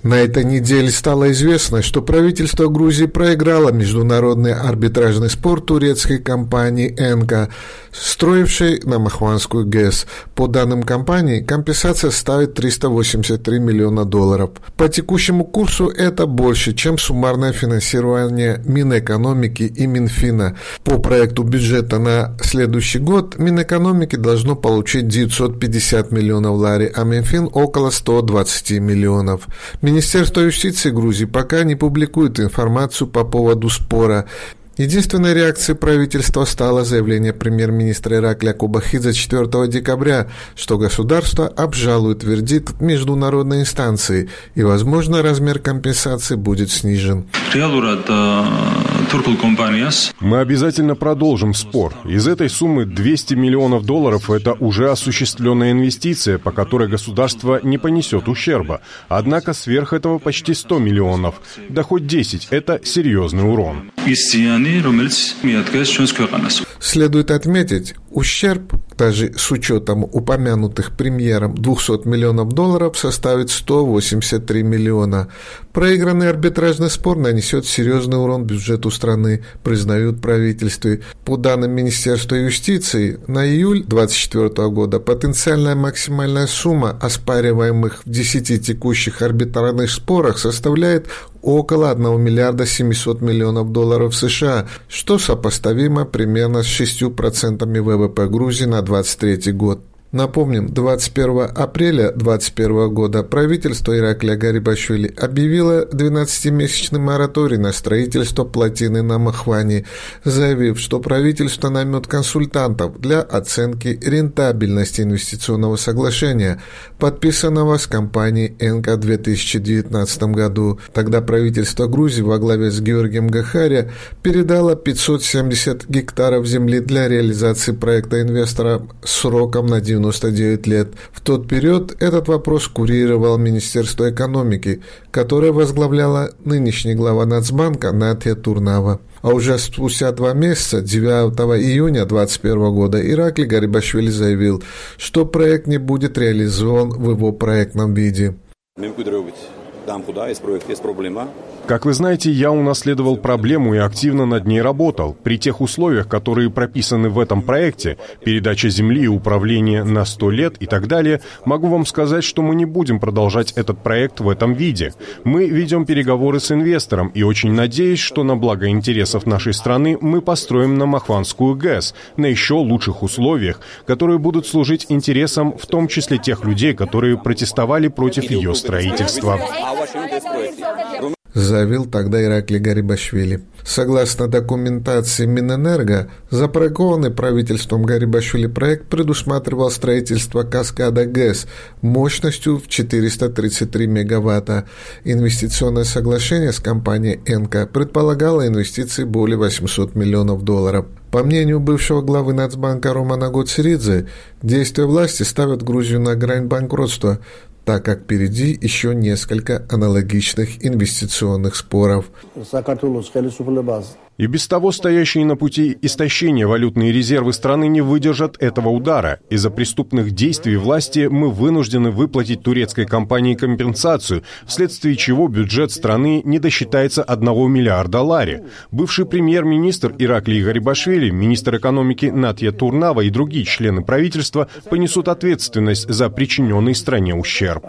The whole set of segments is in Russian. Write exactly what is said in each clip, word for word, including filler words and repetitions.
На этой неделе стало известно, что правительство Грузии проиграло международный арбитражный спор турецкой компании «Энка», строившей на Махванскую ГЭС. По данным компании, компенсация составит триста восемьдесят три миллиона долларов. По текущему курсу это больше, чем суммарное финансирование Минэкономики и Минфина. По проекту бюджета на следующий год Минэкономики должно получить девятьсот пятьдесят миллионов лари, а Минфин около ста двадцати миллионов. Министерство юстиции Грузии пока не публикует информацию по поводу спора. Единственной реакцией правительства стало заявление премьер-министра Иракля Кобахидзе четвёртого декабря, что государство обжалует вердикт международной инстанции и, возможно, размер компенсации будет снижен. Мы обязательно продолжим спор. Из этой суммы двести миллионов долларов – это уже осуществленная инвестиция, по которой государство не понесет ущерба. Однако сверх этого почти сто миллионов. Да хоть десять – это серьезный урон. Следует отметить, ущерб, даже с учетом упомянутых премьером двухсот миллионов долларов, составит сто восемьдесят три миллиона. Проигранный арбитражный спор нанесет серьезный урон бюджету страны, признают правительстве. По данным Министерства юстиции, на июль две тысячи двадцать четвёртого года потенциальная максимальная сумма оспариваемых в десяти текущих арбитражных спорах составляет около одного миллиарда семисот миллионов долларов США, что сопоставимо примерно с шестью процентами ВВП Грузии на двадцать третий год. Напомним, двадцать первого апреля две тысячи двадцать первого года правительство Иракля Гарибашвили объявило двенадцатимесячный мораторий на строительство плотины на Махване, заявив, что правительство наймет консультантов для оценки рентабельности инвестиционного соглашения, подписанного с компанией «Энка» в две тысячи девятнадцатом году. Тогда правительство Грузии во главе с Георгием Гахария передало пятьсот семьдесят гектаров земли для реализации проекта инвестора сроком на девяносто девять лет. В тот период этот вопрос курировал Министерство экономики, которое возглавляла нынешний глава Нацбанка Натья Турнава. А уже спустя два месяца, девятого июня две тысячи двадцать первого года, Иракли Гарибашвили заявил, что проект не будет реализован в его проектном виде. Как вы знаете, я унаследовал проблему и активно над ней работал. При тех условиях, которые прописаны в этом проекте, передача земли и управление на сто лет и так далее, могу вам сказать, что мы не будем продолжать этот проект в этом виде. Мы ведем переговоры с инвестором и очень надеюсь, что на благо интересов нашей страны мы построим на Махванскую ГЭС на еще лучших условиях, которые будут служить интересам в том числе тех людей, которые протестовали против ее строительства. Заявил тогда Иракли Гарибашвили. Согласно документации Минэнерго, запроектованный правительством Гарибашвили проект предусматривал строительство каскада ГЭС мощностью в четыреста тридцать три мегаватта. Инвестиционное соглашение с компанией «Энка» предполагало инвестиции более восьмисот миллионов долларов. По мнению бывшего главы Нацбанка Романа Гоцеридзе, действия власти ставят Грузию на грань банкротства, так как впереди еще несколько аналогичных инвестиционных споров. И без того стоящие на пути истощения валютные резервы страны не выдержат этого удара. Из-за преступных действий власти мы вынуждены выплатить турецкой компании компенсацию, вследствие чего бюджет страны не досчитается одного миллиарда лари. Бывший премьер-министр Иракли Гарибашвили, министр экономики Натья Турнава и другие члены правительства понесут ответственность за причиненный стране ущерб.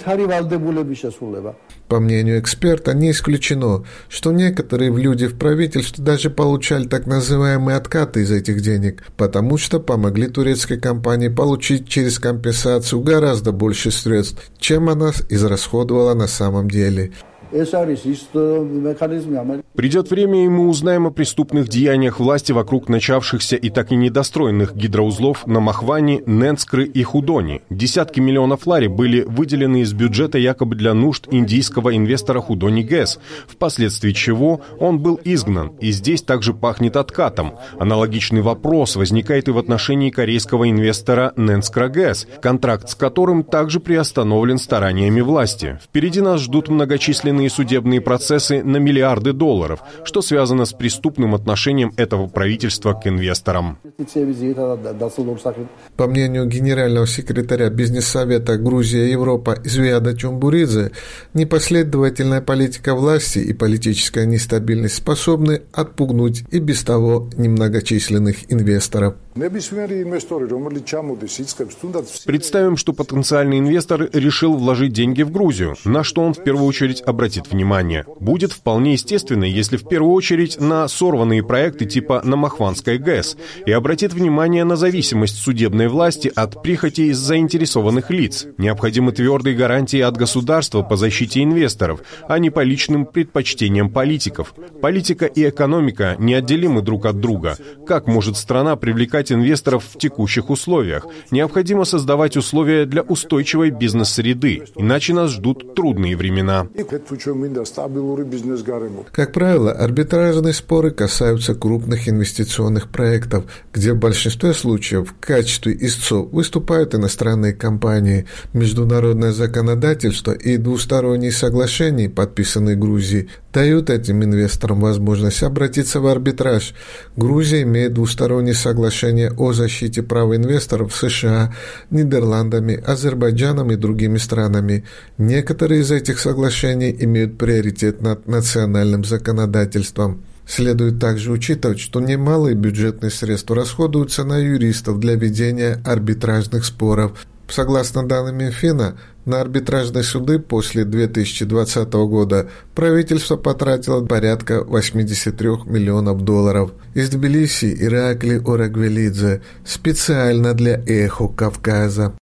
По мнению эксперта, не исключено, что некоторые люди в правительстве даже получали так называемые откаты из этих денег, потому что помогли турецкой компании получить через компенсацию гораздо больше средств, чем она израсходовала на самом деле. Придет время, и мы узнаем о преступных деяниях власти вокруг начавшихся и так и недостроенных гидроузлов на Махване, Ненскры и Худони. Десятки миллионов лари были выделены из бюджета якобы для нужд индийского инвестора Худони ГЭС, впоследствии чего он был изгнан, и здесь также пахнет откатом. Аналогичный вопрос возникает и в отношении корейского инвестора Ненскра ГЭС, контракт с которым также приостановлен стараниями власти. Впереди нас ждут многочисленные ускоренные судебные процессы на миллиарды долларов, что связано с преступным отношением этого правительства к инвесторам. По мнению генерального секретаря Бизнес-совета Грузия-Европа Звиада Чумбуридзе, непоследовательная политика власти и политическая нестабильность способны отпугнуть и без того немногочисленных инвесторов. Представим, что потенциальный инвестор решил вложить деньги в Грузию. На что он в первую очередь обратит внимание? Будет вполне естественно, если в первую очередь на сорванные проекты типа Намахванской ГЭС и обратит внимание на зависимость судебной власти от прихотей заинтересованных лиц. Необходимы твердые гарантии от государства по защите инвесторов, а не по личным предпочтениям политиков. Политика и экономика неотделимы друг от друга. Как может страна привлекать инвесторов в текущих условиях? Необходимо создавать условия для устойчивой бизнес-среды, иначе нас ждут трудные времена. Как правило, арбитражные споры касаются крупных инвестиционных проектов, где в большинстве случаев в качестве истцов выступают иностранные компании. Международное законодательство и двусторонние соглашения, подписанные Грузией, дают этим инвесторам возможность обратиться в арбитраж. Грузия имеет двусторонние соглашения о защите прав инвесторов с США, Нидерландами, Азербайджаном и другими странами. Некоторые из этих соглашений имеют приоритет над национальным законодательством. Следует также учитывать, что немалые бюджетные средства расходуются на юристов для ведения арбитражных споров. Согласно данным Минфина, на арбитражные суды после две тысячи двадцатого года правительство потратило порядка восемьдесят три миллионов долларов. Из Тбилиси Иракли Орагвелидзе специально для «Эхо Кавказа».